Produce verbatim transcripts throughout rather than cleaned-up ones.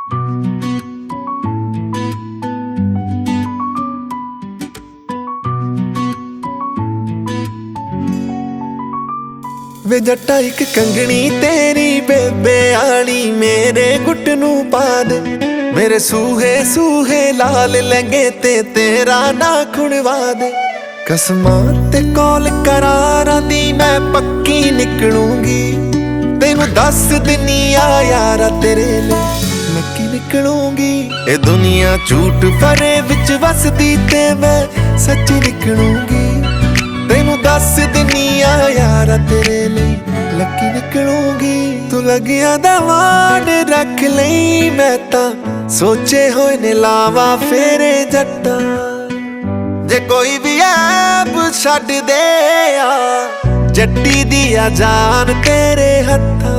ਵੇ ਜੱਟਾ ਇੱਕ ਕੰਗਣੀ ਤੇਰੀ ਬੇਬੇ ਆਲੀ ਮੇਰੇ ਗੁੱਟ ਨੂੰ ਪਾ ਦੇ। ਮੇਰੇ ਸੂਹੇ ਸੂਹੇ ਲਾਲ ਲਹਿੰਗੇ ਤੇ ਤੇਰਾ ਨਾ ਖੁਣਵਾ ਦੇ। ਕਸਮਾਂ ਤੇ ਕੌਲ ਕਰਾਰਾਂ ਦੀ ਮੈਂ ਪੱਕੀ ਨਿਕਲੂੰਗੀ। ਤੈਨੂੰ ਦੱਸ ਦਿੰਨੀ ਆ ਯਾਰਾ ਤੇਰੇ ਲਈ ਨੱਕੀ ਨਿਕਲੂੰਗੀ। ਇਹ ਦੁਨੀਆ ਝੂਠ ਭਰੇ ਵਿੱਚ ਵਸਦੀ ਤੇ ਮੈਂ ਸੱਚੀ ਨਿਕਲੂੰਗੀ। ਤੈਨੂੰ ਦੱਸ ਦਿੰਨੀ ਆ ਯਾਰਾ ਤੇਰੇ ਲਈ ਲੱਕੀ ਨਿਕਲੂੰਗੀ। ਤੂੰ ਲੱਗਿਆ ਦਾ ਵਾੜ ਰੱਖ ਲਈ ਮੈਂ ਤਾਂ ਸੋਚੇ ਹੋਏ ਨੇ ਲਾਵਾ ਫੇਰੇ ਜੱਟਾਂ। ਜੇ ਕੋਈ ਵੀ ਐਬ ਛੱਡ ਦੇ ਆ ਜੱਟੀ ਦੀ ਆ ਜਾਨ ਤੇਰੇ ਹੱਥਾਂ।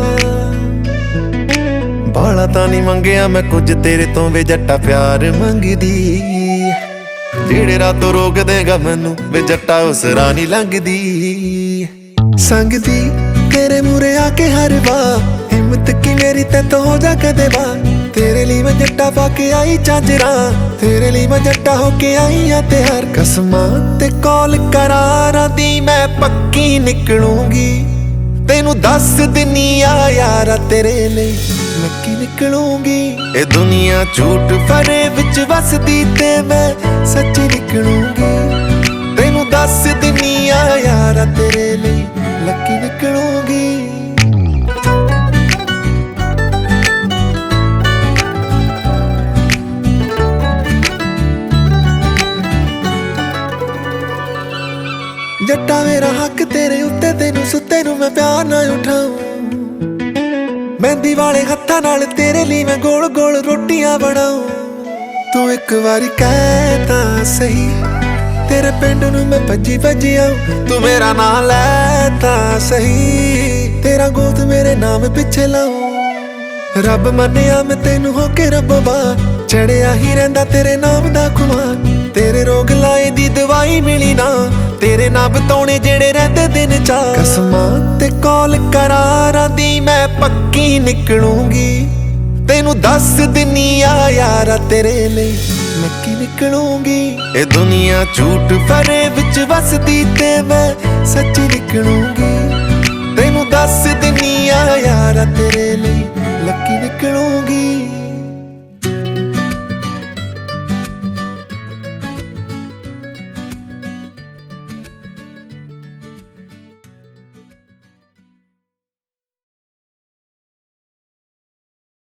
ਬਾਲਾ ਤਾਂ ਨਹੀਂ ਮੰਗਿਆ ਮੈਂ ਕੁਝ ਤੇਰੇ ਤੋਂ ਵੇ ਜੱਟਾ ਪਿਆਰ ਮੰਗਦੀ। ਜਿਹੜੇ ਰਾਤੋਂ ਰੋਕ ਦੇਗਾ ਮੈਨੂੰ ਵੇ ਜੱਟਾ ਉਸ ਰਾਹ ਨੀ ਲੰਘਦੀ। ਸੰਗਦੀ ਤੇਰੇ ਮੂਰੇ ਆ ਕੇ ਹਰ ਵਾਰ ਹਿੰਮਤ ਕੀ ਮੇਰੀ ਤੈਨੂੰ ਹੋ ਜਾ ਕਦੇ ਵਾ। ਤੇਰੇ ਲਈ ਮੈਂ ਜੱਟਾ ਪਾ ਕੇ ਆਈ ਝਾਂਜਰਾਂ। ਤੇਰੇ ਲਈ ਮੈਂ ਜੱਟਾ ਹੋ ਕੇ ਆਈ ਆ ਤੇ ਹਰ ਕਸਮਾਂ ਤੇ ਕੌਲ ਕਰਾਰਾਂ ਦੀ ਮੈਂ ਪੱਕੀ ਨਿਕਲੂੰਗੀ। ਤੈਨੂੰ ਦੱਸ ਦਿੰਨੀ ਆ ਯਾਰਾ ਤੇਰੇ ਲਈ ਲੱਕੀ ਨਿਕਲੂੰਗੀ। ਇਹ ਦੁਨੀਆ ਝੂਠ ਭਰੇ ਵਿੱਚ ਵਸਦੀ ਤੇ ਮੈਂ ਸੱਚੀ ਨਿਕਲੂੰਗੀ। ਤੈਨੂੰ ਦੱਸ ਦਿੰਨੀ ਆ ਯਾਰਾ ਤੇਰੇ ਲਈ ਲੱਕੀ ਨਿਕਲੂੰਗੀ। ਜੱਟਾ ਮੇਰਾ ਹੱਕ ਤੇਰੇ ਉੱਤੇ ਤੈਨੂੰ ਸੁੱਤੇ ਨੂੰ ਮੈਂ ਪਿਆਰ ਨਾ ਉਠਾਊਂ। ਮਹਿੰਦੀ ਵਾਲੇ ਹੱਥਾਂ ਨਾਲ ਤੇਰੇ ਲਈ ਮੈਂ ਗੋਲ ਗੋਲ ਰੋਟੀਆਂ ਬਣਾਊਂ। ਤੂੰ ਇੱਕ ਵਾਰੀ ਕਹਿ ਤਾਂ ਸਹੀ ਤੇਰੇ ਪਿੰਡ ਨੂੰ ਮੈਂ ਭੱਜੀ ਭੱਜੀ ਆਊਂ। ਤੂੰ ਮੇਰਾ ਨਾਂ ਲੈ ਤਾਂ ਸਹੀ ਤੇਰਾ ਗੋਤ ਮੇਰੇ ਨਾਮ ਪਿੱਛੇ ਲਾਊਂ। ਰੱਬ ਮੰਨਿਆ ਮੈਂ ਤੈਨੂੰ ਹੋ ਕੇ ਰੱਬਾ ਚੜਿਆ ਹੀ ਰਹਿੰਦਾ ਤੇਰੇ ਨਾਮ ਦਾ ਖੁਮਾਰ। ਤੇਰੇ ਰੋਗ ਲਾਏ ਦੀ ਦਵਾਈ ਮਿਲੀ ਨਾ ਤੇਰੇ ਨਾ ਬਤਾਉਣੇ ਜਿਹੜੇ ਰਹਿੰਦੇ ਦਿਨ ਚਾ। ਕਸਮਾਂ ਤੇ ਕੌਲ ਕਰਾਰਾਂ ਦੀ ਮੈਂ ਪੱਕੀ ਨਿਕਲੂੰਗੀ। ਤੈਨੂੰ ਦੱਸ ਦਿੰਨੀ ਆ ਯਾਰਾ ਤੇਰੇ ਲਈ ਲੱਕੀ ਨਿਕਲੂੰਗੀ। ਇਹ ਦੁਨੀਆ ਝੂਠ ਭਰੇ ਵਿੱਚ ਵਸਦੀ ਤੇ ਮੈਂ ਸੱਚੀ ਨਿਕਲੂੰਗੀ। ਤੈਨੂੰ ਦੱਸ ਦਿੰਨੀ ਆ ਯਾਰਾ ਤੇਰੇ ਲਈ ਲੱਕੀ ਨਿਕਲੂੰਗੀ।